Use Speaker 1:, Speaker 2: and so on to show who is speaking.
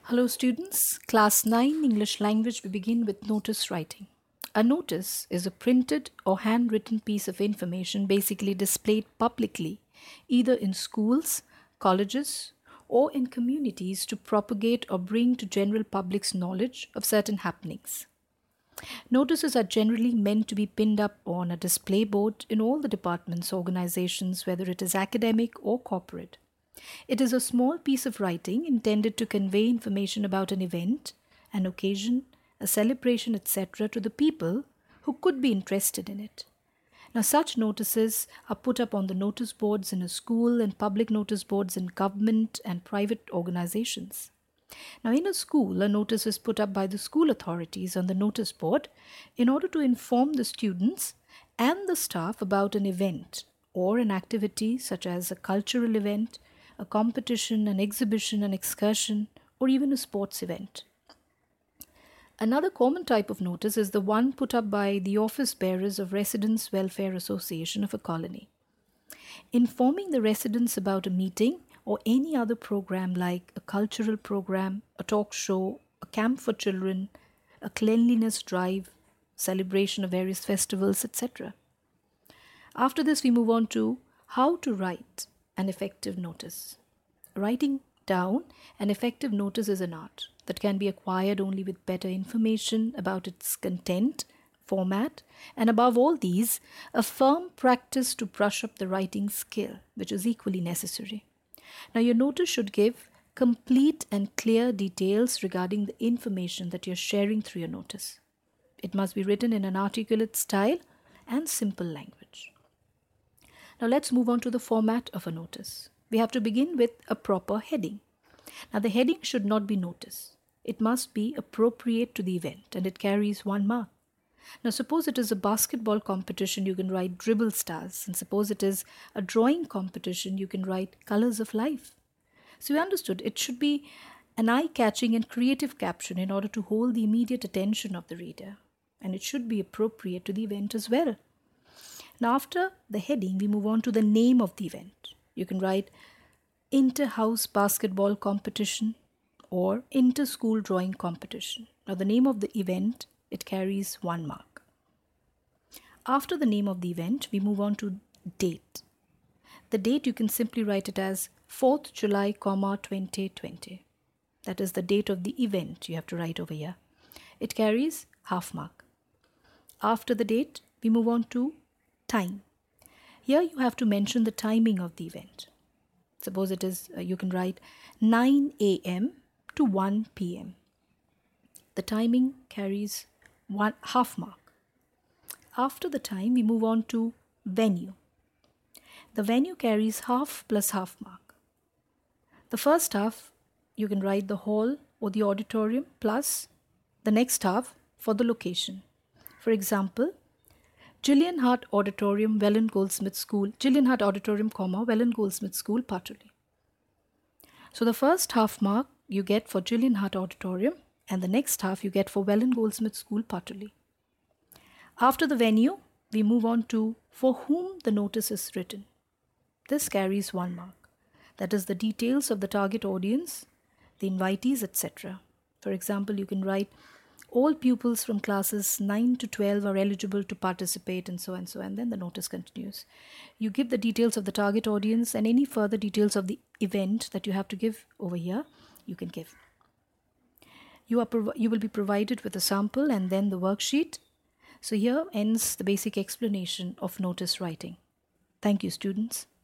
Speaker 1: Hello students, class 9 English language we begin with notice writing. A notice is a printed or handwritten piece of information basically displayed publicly either in schools, colleges or in communities to propagate or bring to general public's knowledge of certain happenings. Notices are generally meant to be pinned up on a display board in all the departments, organizations, whether it is academic or corporate. It is a small piece of writing intended to convey information about an event, an occasion, a celebration, etc., to the people who could be interested in it. Now, such notices are put up on the notice boards in a school and public notice boards in government and private organizations. Now, in a school, a notice is put up by the school authorities on the notice board in order to inform the students and the staff about an event or an activity such as a cultural event, a competition, an exhibition, an excursion, or even a sports event. Another common type of notice is the one put up by the office bearers of Residents' Welfare Association of a colony, informing the residents about a meeting or any other program like a cultural program, a talk show, a camp for children, a cleanliness drive, celebration of various festivals, etc. After this, we move on to how to write an effective notice. Writing down an effective notice is an art that can be acquired only with better information about its content, format, and above all these, a firm practice to brush up the writing skill, which is equally necessary. Now, your notice should give complete and clear details regarding the information that you're sharing through your notice. It must be written in an articulate style and simple language. Now, let's move on to the format of a notice. We have to begin with a proper heading. Now, the heading should not be notice. It must be appropriate to the event and it carries 1 mark. Now, suppose it is a basketball competition, you can write dribble stars. And suppose it is a drawing competition, you can write colors of life. So, you understood, it should be an eye-catching and creative caption in order to hold the immediate attention of the reader. And it should be appropriate to the event as well. Now, after the heading, we move on to the name of the event. You can write inter-house basketball competition or inter-school drawing competition. Now, the name of the event, it carries 1 mark. After the name of the event, we move on to date. The date, you can simply write it as 4th July, 2020. That is the date of the event you have to write over here. It carries half mark. After the date, we move on to time. Here you have to mention the timing of the event. Suppose it is, you can write 9 a.m. to 1 p.m. The timing carries half mark. After the time, we move on to venue. The venue carries half plus half mark. The first half, you can write the hall or the auditorium plus the next half for the location. For example, Gillian Hart Auditorium, Welland Goldsmith School, Gillian Hart Auditorium, Welland Goldsmith School, Patuli. So the first half mark you get for Gillian Hart Auditorium and the next half you get for Welland Goldsmith School, Patuli. After the venue, we move on to for whom the notice is written. This carries 1 mark. That is the details of the target audience, the invitees, etc. For example, you can write all pupils from classes 9 to 12 are eligible to participate and so and then the notice continues. You give the details of the target audience and any further details of the event that you have to give over here, you can give. You will be provided with a sample and then the worksheet. So here ends the basic explanation of notice writing. Thank you, students.